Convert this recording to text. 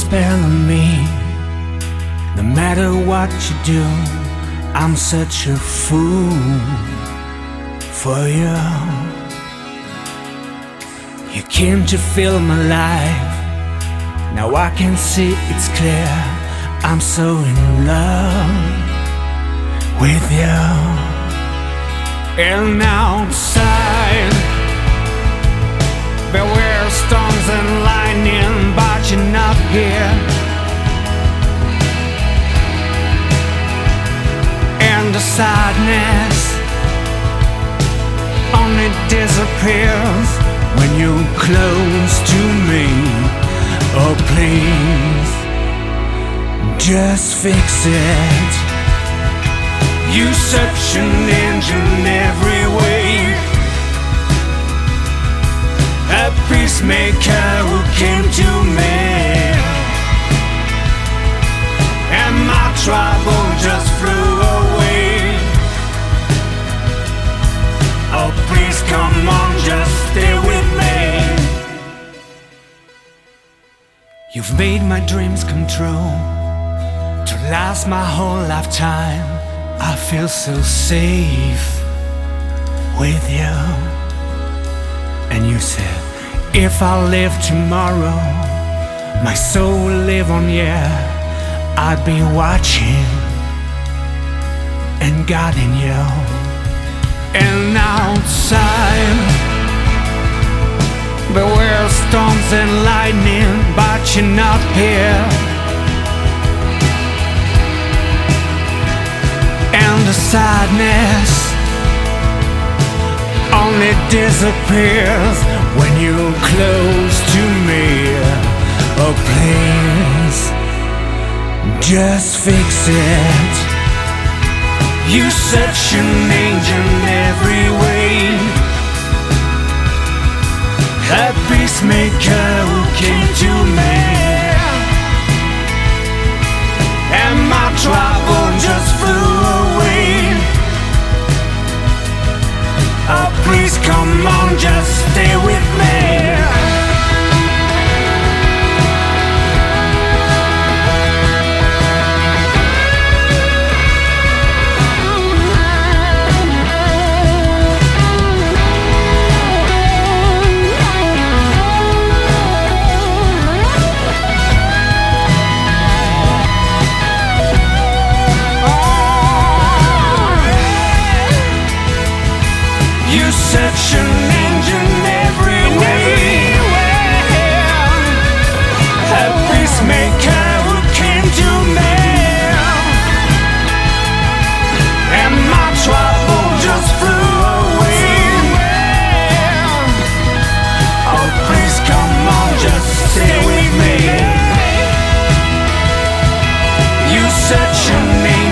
spell on me. No matter what you do, I'm such a fool for you. You came to fill my life. Now I can see it's clear. I'm so in love with you. And outside there were storms and lightning, but you're not here. And the sadness only disappears when you're close to me. Oh please, just fix it. You're such an angel in every way, a peacemaker who came to me, and my trouble just flew away. Oh please come on, just stay with me. You've made my dreams come true, to last my whole lifetime. I feel so safe with you. And you said, if I live tomorrow, my soul will live on, yeah. I'd be watching and guiding you. And outside there were storms and lightning, but you're not here. And the sadness only disappears when you're close to me. Oh please, just fix it. You're such an angel in every way, a peacemaker who came to me, and my trouble just flew away. Oh please come on, just stay with me. You're such an angel in every way, a peacemaker who came to me, and my trouble just flew away. Oh please come on, just stay with me. You're such an angel.